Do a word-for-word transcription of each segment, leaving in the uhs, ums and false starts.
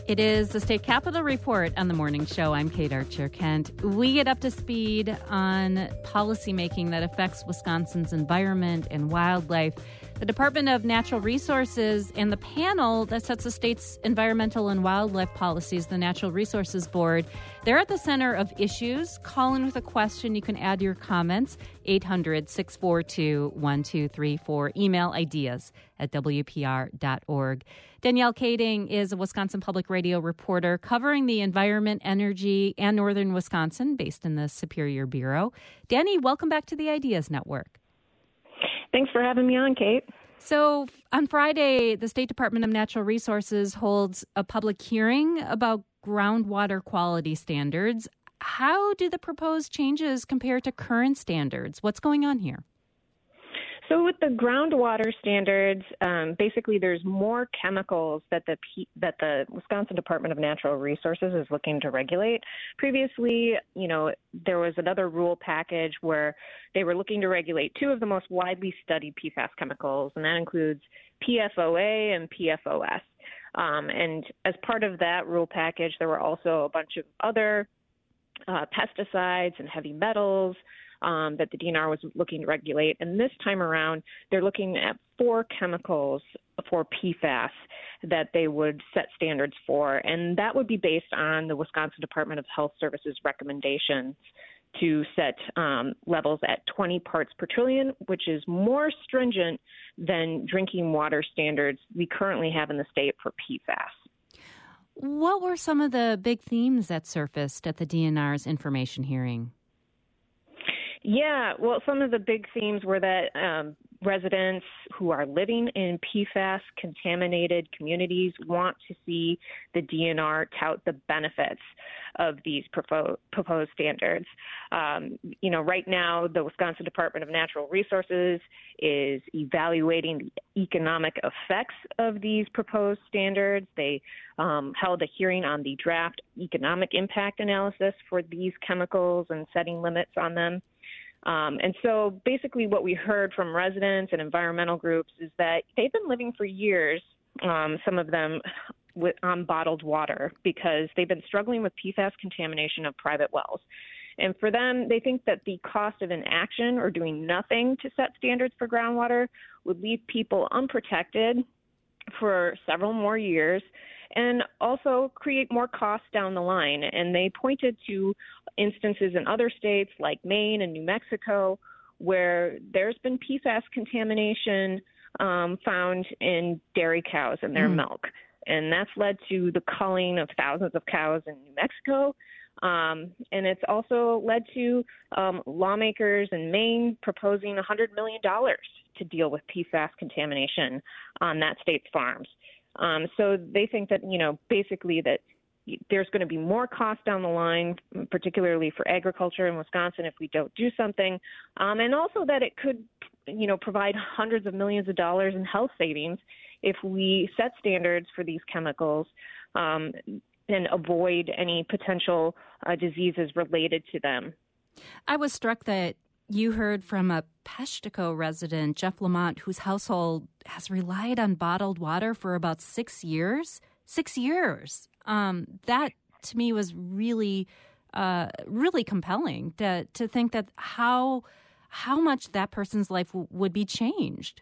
It is the State Capitol Report on the Morning Show. I'm Kate Archer-Kent. We get up to speed on policymaking that affects Wisconsin's environment and wildlife. The Department of Natural Resources and the panel that sets the state's environmental and wildlife policies, the Natural Resources Board, they're at the center of issues. Call in with a question. You can add your comments, eight hundred, six four two, one two three four. Email ideas at w p r dot org. Danielle Kading is a Wisconsin Public Radio reporter covering the environment, energy, and northern Wisconsin, based in the Superior Bureau. Danny, welcome back to the Ideas Network. Thanks for having me on, Kate. So on Friday, the State Department of Natural Resources holds a public hearing about groundwater quality standards. How do the proposed changes compare to current standards? What's going on here? So with the groundwater standards, um, basically there's more chemicals that the P- that the Wisconsin Department of Natural Resources is looking to regulate. Previously, you know, there was another rule package where they were looking to regulate two of the most widely studied P FAS chemicals, and that includes P F O A and P F O S. Um, and as part of that rule package, there were also a bunch of other uh, pesticides and heavy metals Um, that the D N R was looking to regulate. And this time around, they're looking at four chemicals for P FAS that they would set standards for. And that would be based on the Wisconsin Department of Health Services recommendations to set um, levels at twenty parts per trillion, which is more stringent than drinking water standards we currently have in the state for P FAS. What were some of the big themes that surfaced at the D N R's information hearing? Yeah, well, some of the big themes were that um, residents who are living in P FAS contaminated communities want to see the D N R tout the benefits of these propo- proposed standards. Um, you know, right now, the Wisconsin Department of Natural Resources is evaluating the economic effects of these proposed standards. They um, held a hearing on the draft economic impact analysis for these chemicals and setting limits on them. Um, and so basically what we heard from residents and environmental groups is that they've been living for years, um, some of them with, on bottled water, because they've been struggling with P FAS contamination of private wells. And for them, they think that the cost of inaction or doing nothing to set standards for groundwater would leave people unprotected for several more years and also create more costs down the line. And they pointed to instances in other states like Maine and New Mexico where there's been P FAS contamination um, found in dairy cows and their mm. milk. And that's led to the culling of thousands of cows in New Mexico. Um, and it's also led to um, lawmakers in Maine proposing one hundred million dollars to deal with P FAS contamination on that state's farms. Um, so they think that, you know, basically that there's going to be more cost down the line, particularly for agriculture in Wisconsin if we don't do something, um, and also that it could, you know, provide hundreds of millions of dollars in health savings if we set standards for these chemicals um, and avoid any potential uh, diseases related to them. I was struck that you heard from a Peshtigo resident, Jeff Lamont, whose household has relied on bottled water for about six years. Six years. Um, that, to me, was really, uh, really compelling to to think that how how much that person's life w- would be changed.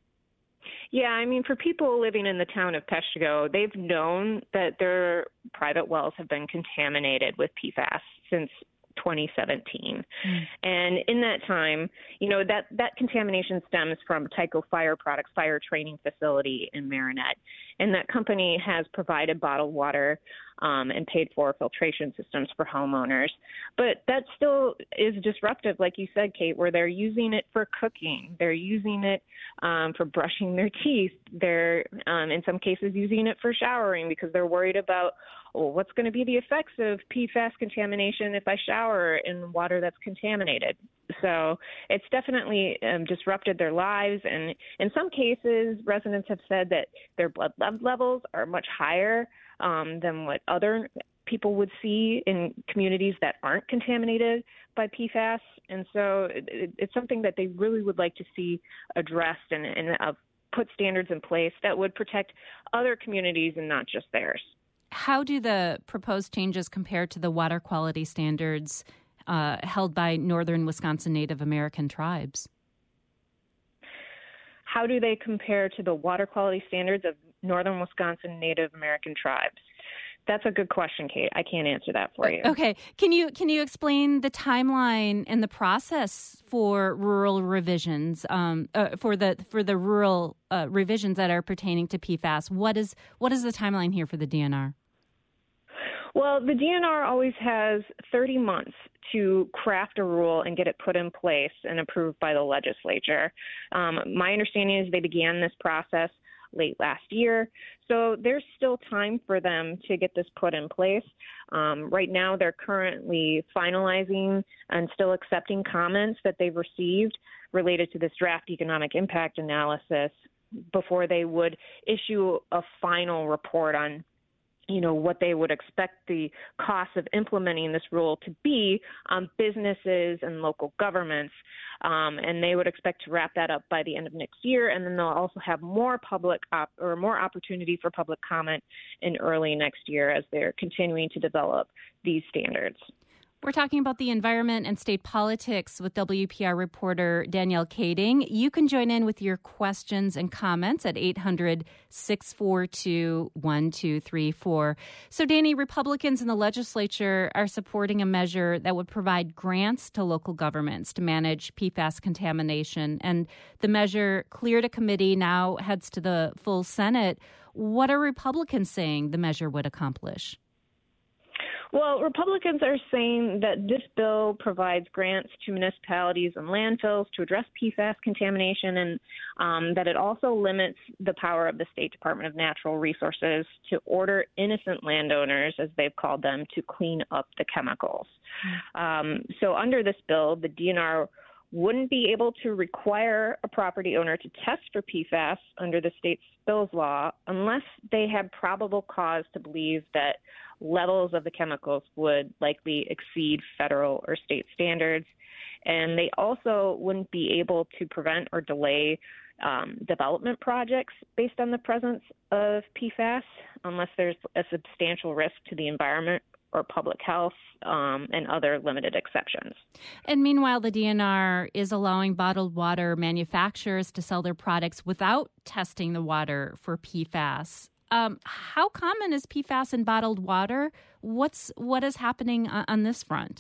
Yeah, I mean, for people living in the town of Peshtigo, they've known that their private wells have been contaminated with P FAS since twenty seventeen. Mm. And in that time, you know, that, that contamination stems from Tyco Fire Products fire training facility in Marinette. And that company has provided bottled water um, and paid for filtration systems for homeowners. But that still is disruptive, like you said, Kate, where they're using it for cooking. They're using it um, for brushing their teeth. They're, um, in some cases, using it for showering because they're worried about, well, what's going to be the effects of P FAS contamination if I shower in water that's contaminated? So it's definitely um, disrupted their lives. And in some cases, residents have said that their blood levels are much higher um, than what other people would see in communities that aren't contaminated by P FAS. And so it, it's something that they really would like to see addressed and, and uh, put standards in place that would protect other communities and not just theirs. how do the proposed changes compare to the water quality standards uh, held by northern Wisconsin Native American tribes? How do they compare to the water quality standards of northern Wisconsin Native American tribes? That's a good question, Kate. I can't answer that for you. Okay. Can you can you explain the timeline and the process for rural revisions, um, uh, for the for the rural uh, revisions that are pertaining to P F A S? What is what is the timeline here for the D N R? Well, the D N R always has thirty months to craft a rule and get it put in place and approved by the legislature. Um, my understanding is they began this process late last year, so there's still time for them to get this put in place. Um, right now, they're currently finalizing and still accepting comments that they've received related to this draft economic impact analysis before they would issue a final report on you know, what they would expect the cost of implementing this rule to be on businesses and local governments. Um, and they would expect to wrap that up by the end of next year. And then they'll also have more public op- or more opportunity for public comment in early next year as they're continuing to develop these standards. We're talking about the environment and state politics with W P R reporter Danielle Kading. You can join in with your questions and comments at eight hundred, six four two, one two three four. So, Danny, Republicans in the legislature are supporting a measure that would provide grants to local governments to manage P F A S contamination. And the measure cleared a committee, now heads to the full Senate. What are Republicans saying the measure would accomplish? Well, Republicans are saying that this bill provides grants to municipalities and landfills to address P F A S contamination, and um, that it also limits the power of the State Department of Natural Resources to order innocent landowners, as they've called them, to clean up the chemicals. Um, so under this bill, the D N R wouldn't be able to require a property owner to test for P F A S under the state's spills law unless they had probable cause to believe that levels of the chemicals would likely exceed federal or state standards. And they also wouldn't be able to prevent or delay um, development projects based on the presence of P F A S unless there's a substantial risk to the environment or public health, um, and other limited exceptions. And meanwhile, the D N R is allowing bottled water manufacturers to sell their products without testing the water for P F A S. Um, how common is P F A S in bottled water? What's what is happening on, on this front?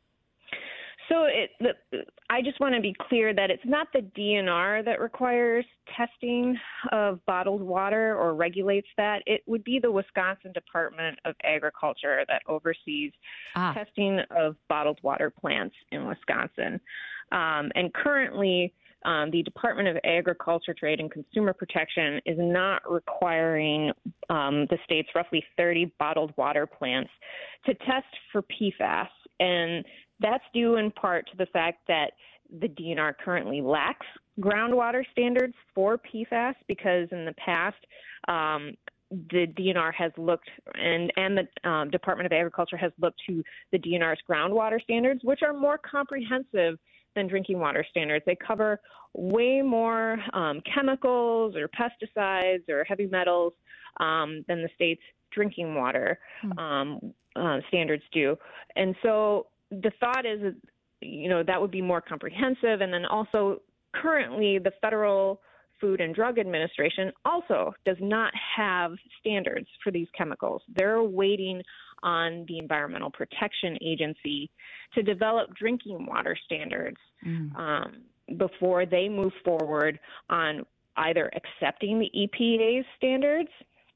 So it, the, I just want to be clear that it's not the D N R that requires testing of bottled water or regulates that. It would be the Wisconsin Department of Agriculture that oversees ah. testing of bottled water plants in Wisconsin. Um, and currently, um, the Department of Agriculture, Trade, and Consumer Protection is not requiring um, the state's roughly thirty bottled water plants to test for P F A S. And that's due in part to the fact that the D N R currently lacks groundwater standards for P F A S because in the past um, the D N R has looked and, and the um, Department of Agriculture has looked to the D N R's groundwater standards, which are more comprehensive than drinking water standards. They cover way more um, chemicals or pesticides or heavy metals um, than the state's drinking water um, uh, standards do. And so the thought is, that, you know, that would be more comprehensive. And then also currently the Federal Food and Drug Administration also does not have standards for these chemicals. They're waiting on the Environmental Protection Agency to develop drinking water standards mm. um, before they move forward on either accepting the E P A's standards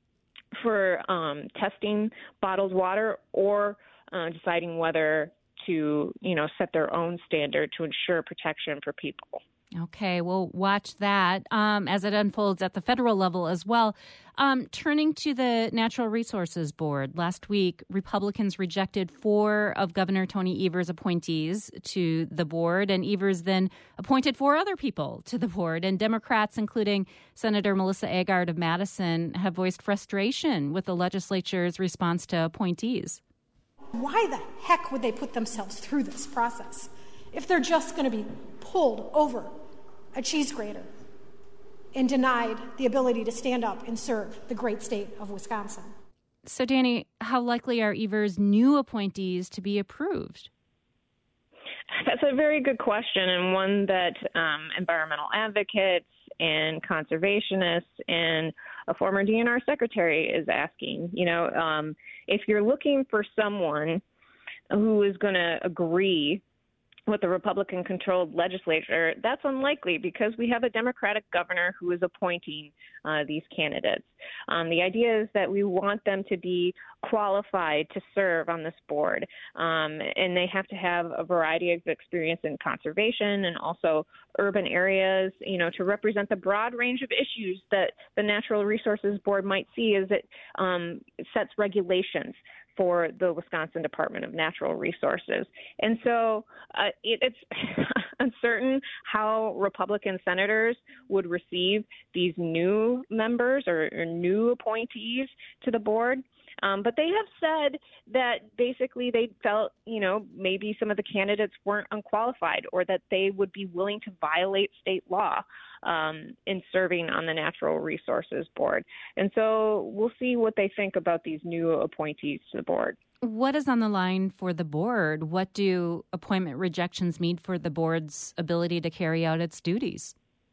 for um, testing bottled water or uh, deciding whether to, you know, set their own standard to ensure protection for people. Okay, we'll watch that um, as it unfolds at the federal level as well. Um, turning to the Natural Resources Board, last week, Republicans rejected four of Governor Tony Evers' appointees to the board, and Evers then appointed four other people to the board. And Democrats, including Senator Melissa Agard of Madison, have voiced frustration with the legislature's response to appointees. Why the heck would they put themselves through this process if they're just going to be pulled over a cheese grater and denied the ability to stand up and serve the great state of Wisconsin? So, Danny, how likely are E V E R's new appointees to be approved? That's a very good question, and one that um, environmental advocates and conservationists and a former D N R secretary is asking. You know, um, if you're looking for someone who is going to agree with the Republican-controlled legislature, that's unlikely because we have a Democratic governor who is appointing uh, these candidates. Um, the idea is that we want them to be qualified to serve on this board, um, and they have to have a variety of experience in conservation and also urban areas, you know, to represent the broad range of issues that the Natural Resources Board might see as it um, sets regulations for the Wisconsin Department of Natural Resources. And so uh, it, it's uncertain how Republican senators would receive these new members or, or new appointees to the board. Um, but they have said that basically they felt, you know, maybe some of the candidates weren't unqualified or that they would be willing to violate state law um, in serving on the Natural Resources Board. And so we'll see what they think about these new appointees to the board. What is on the line for the board? What do appointment rejections mean for the board's ability to carry out its duties?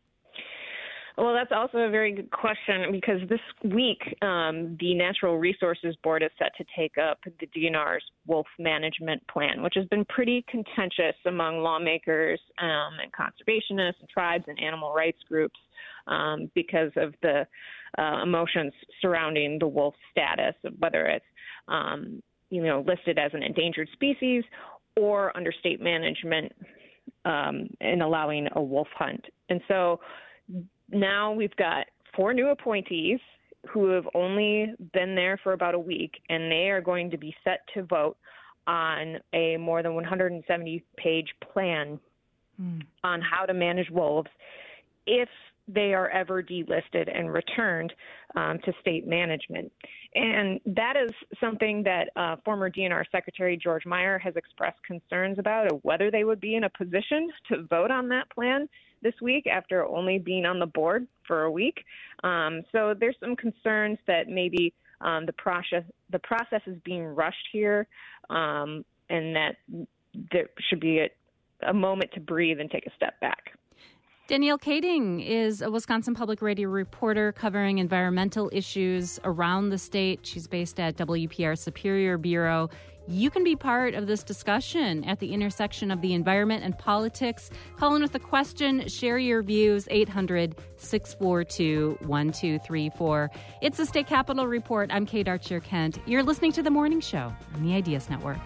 Well, that's also a very good question because this week um, the Natural Resources Board is set to take up the D N R's wolf management plan, which has been pretty contentious among lawmakers um, and conservationists and tribes and animal rights groups um, because of the uh, emotions surrounding the wolf status, whether it's um, you know listed as an endangered species or under state management um, in allowing a wolf hunt. And so now we've got four new appointees who have only been there for about a week, and they are going to be set to vote on a more than one hundred seventy page plan mm. on how to manage wolves if they are ever delisted and returned um, to state management. And that is something that uh, former D N R Secretary George Meyer has expressed concerns about, of whether they would be in a position to vote on that plan this week after only being on the board for a week. Um, so there's some concerns that maybe um, the process the process is being rushed here, um, and that there should be a, a moment to breathe and take a step back. Danielle Kading is a Wisconsin Public Radio reporter covering environmental issues around the state. She's based at W P R Superior Bureau. You can be part of this discussion at the intersection of the environment and politics. Call in with a question, share your views, eight hundred, six four two, one two three four. It's the State Capitol Report. I'm Kate Archer-Kent. You're listening to The Morning Show on the Ideas Network.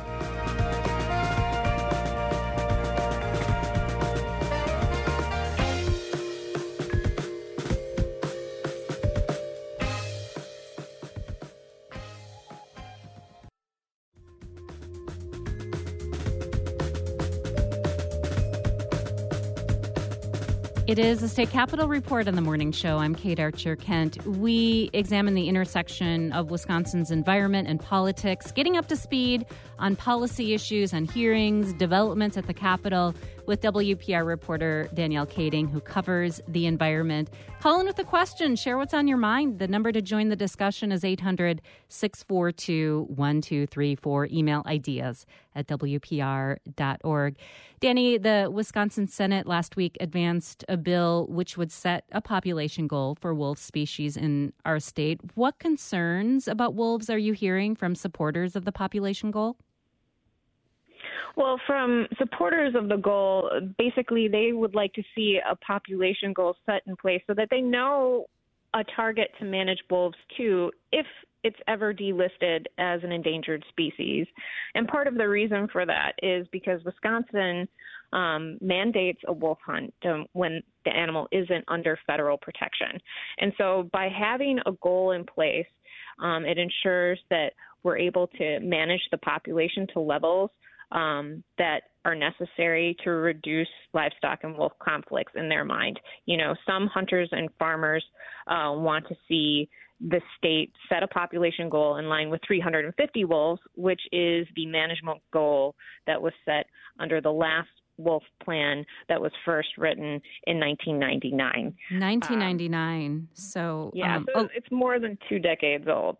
It is the State Capitol Report on the Morning Show. I'm Kate Archer-Kent. We examine the intersection of Wisconsin's environment and politics, getting up to speed on policy issues, on hearings, developments at the Capitol, with W P R reporter Danielle Kading, who covers the environment. Call in with a question. Share what's on your mind. The number to join the discussion is eight hundred, six four two, one two three four. Email ideas at W P R dot org. Danny, the Wisconsin Senate last week advanced a bill which would set a population goal for wolf species in our state. What concerns about wolves are you hearing from supporters of the population goal? Well, from supporters of the goal, basically they would like to see a population goal set in place so that they know a target to manage wolves to if it's ever delisted as an endangered species. And part of the reason for that is because Wisconsin um, mandates a wolf hunt um, when the animal isn't under federal protection. And so by having a goal in place, um, it ensures that we're able to manage the population to levels Um, that are necessary to reduce livestock and wolf conflicts in their mind. You know, some hunters and farmers uh, want to see the state set a population goal in line with three hundred fifty wolves, which is the management goal that was set under the last wolf plan that was first written in nineteen ninety-nine. nineteen ninety-nine. Um, so yeah, um, so oh. it's more than two decades old.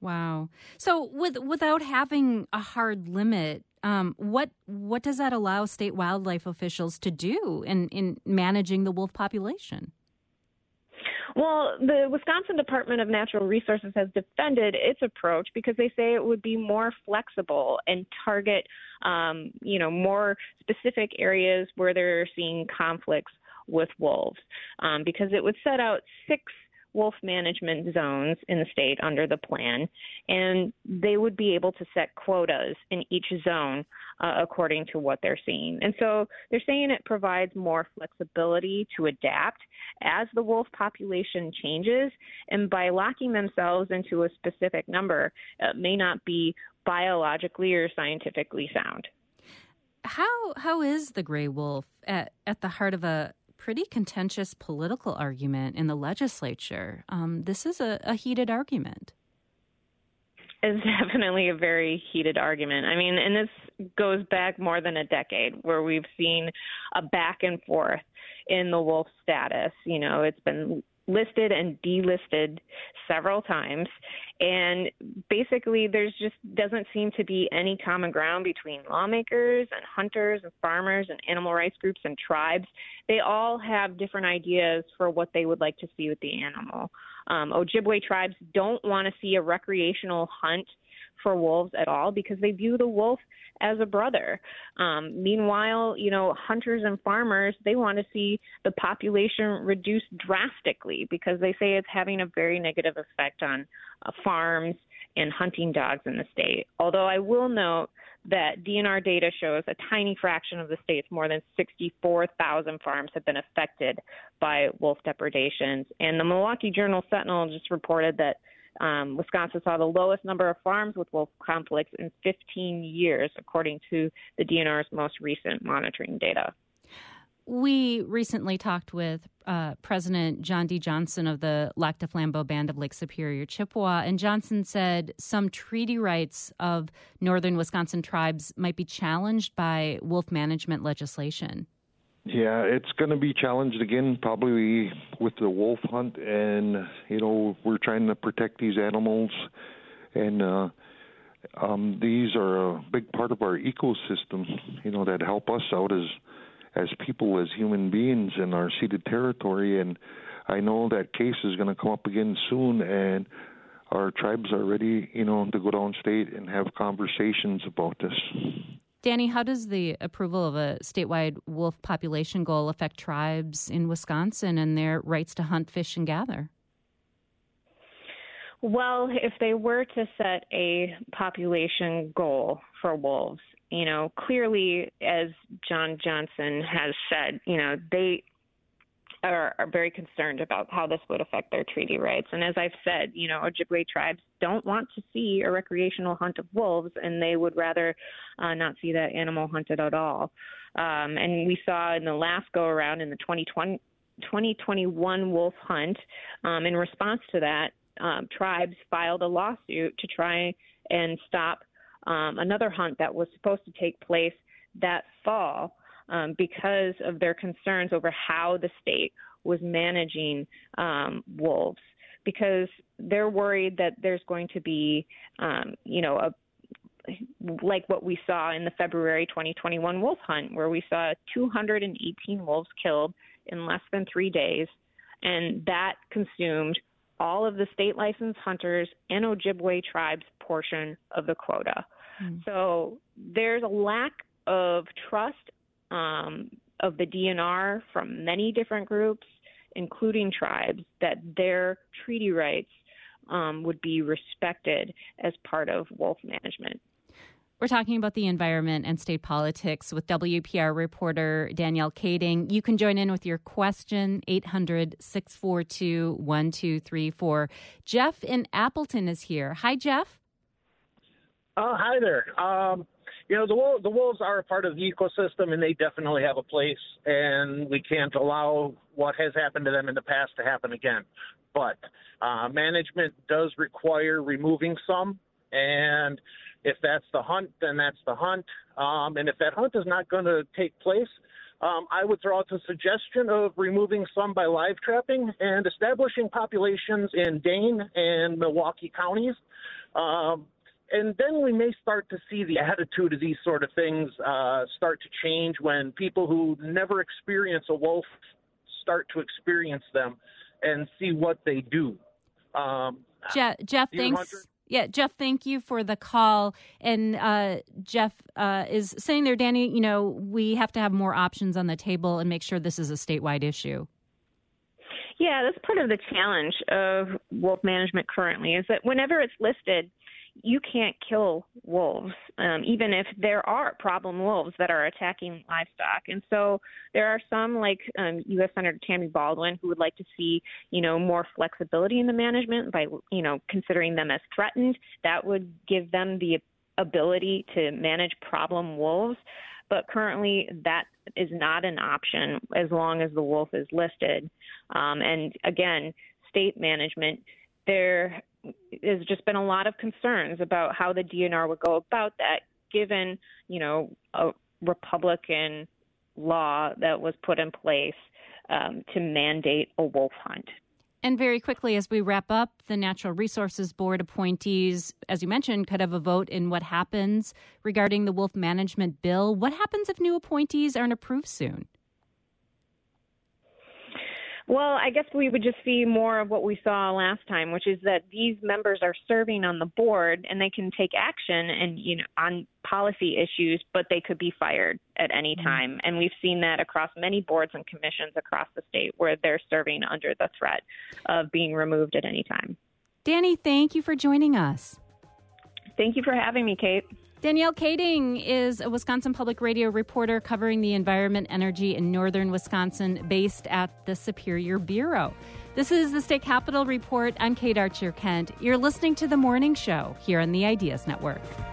Wow. So with without having a hard limit, um, what what does that allow state wildlife officials to do in, in managing the wolf population? Well, the Wisconsin Department of Natural Resources has defended its approach because they say it would be more flexible and target, um, you know, more specific areas where they're seeing conflicts with wolves, um, because it would set out six wolf management zones in the state under the plan, and they would be able to set quotas in each zone uh, according to what they're seeing. And so they're saying it provides more flexibility to adapt as the wolf population changes, and by locking themselves into a specific number, it may not be biologically or scientifically sound. How how is the gray wolf at, at the heart of a pretty contentious political argument in the legislature? Um, this is a, a heated argument. It's definitely a very heated argument. I mean, and this goes back more than a decade where we've seen a back and forth in the wolf status. You know, it's been listed and delisted several times. And basically, there's just doesn't seem to be any common ground between lawmakers and hunters and farmers and animal rights groups and tribes. They all have different ideas for what they would like to see with the animal. Um, Ojibwe tribes don't want to see a recreational hunt for wolves at all because they view the wolf as a brother. Um, meanwhile, you know, hunters and farmers, they want to see the population reduced drastically because they say it's having a very negative effect on uh, farms and hunting dogs in the state. Although I will note that D N R data shows a tiny fraction of the state's more than sixty-four thousand farms have been affected by wolf depredations. And the Milwaukee Journal Sentinel just reported that Um, Wisconsin saw the lowest number of farms with wolf conflicts in fifteen years, according to the D N R's most recent monitoring data. We recently talked with uh, President John D. Johnson of the Lac du Flambeau Band of Lake Superior, Chippewa, and Johnson said some treaty rights of northern Wisconsin tribes might be challenged by wolf management legislation. Yeah, it's going to be challenged again, probably with the wolf hunt, and you know we're trying to protect these animals, and uh, um, these are a big part of our ecosystem. You know that help us out as as people, as human beings in our ceded territory, and I know that case is going to come up again soon, and our tribes are ready, you know, to go downstate and have conversations about this. Danny, how does the approval of a statewide wolf population goal affect tribes in Wisconsin and their rights to hunt, fish, and gather? Well, if they were to set a population goal for wolves, you know, clearly, as John Johnson has said, you know, they are, are very concerned about how this would affect their treaty rights. And as I've said, you know, Ojibwe tribes don't want to see a recreational hunt of wolves, and they would rather uh, not see that animal hunted at all. Um, and we saw in the last go-around in the twenty twenty, twenty twenty-one wolf hunt, um, in response to that, um, tribes filed a lawsuit to try and stop um, another hunt that was supposed to take place that fall. Um, because of their concerns over how the state was managing um, wolves, because they're worried that there's going to be, um, you know, a, like what we saw in the February twenty twenty-one wolf hunt, where we saw two hundred eighteen wolves killed in less than three days, and that consumed all of the state licensed hunters and Ojibwe tribes' portion of the quota. Mm. So there's a lack of trust Um, of the D N R from many different groups, including tribes, that their treaty rights um, would be respected as part of wolf management. We're talking about the environment and state politics with W P R reporter Danielle Kading. You can join in with your question, eight hundred, six four two, one two three four. Jeff in Appleton is here. Hi, Jeff. Uh, hi there. Um, You know, the, wolves, the wolves are a part of the ecosystem, and they definitely have a place, and we can't allow what has happened to them in the past to happen again. But uh, management does require removing some, and if that's the hunt, then that's the hunt. Um, and if that hunt is not going to take place, Um, I would throw out the suggestion of removing some by live trapping and establishing populations in Dane and Milwaukee counties. Um, and then we may start to see the attitude of these sort of things uh, start to change when people who never experience a wolf start to experience them and see what they do. Um, Jeff, Jeff thanks. Hunter? Yeah, Jeff, thank you for the call. And uh, Jeff uh, is saying there, Danny, you know, we have to have more options on the table and make sure this is a statewide issue. Yeah, that's part of the challenge of wolf management currently is that whenever it's listed, you can't kill wolves, um, even if there are problem wolves that are attacking livestock. And so there are some, like um, U S Senator Tammy Baldwin, who would like to see, you know, more flexibility in the management by, you know, considering them as threatened. That would give them the ability to manage problem wolves. But currently, that is not an option as long as the wolf is listed. Um, and again, state management, there has just been a lot of concerns about how the D N R would go about that, given, you know, a Republican law that was put in place um, to mandate a wolf hunt. And very quickly, as we wrap up, the Natural Resources Board appointees, as you mentioned, could have a vote in what happens regarding the wolf management bill. What happens if new appointees aren't approved soon? Well, I guess we would just see more of what we saw last time, which is that these members are serving on the board and they can take action and, you know, on policy issues, but they could be fired at any time. Mm-hmm. And we've seen that across many boards and commissions across the state where they're serving under the threat of being removed at any time. Danny, thank you for joining us. Thank you for having me, Kate. Danielle Kading is a Wisconsin Public Radio reporter covering the environment, energy in northern Wisconsin, based at the Superior Bureau. This is the State Capitol Report. I'm Kate Archer-Kent. You're listening to The Morning Show here on the Ideas Network.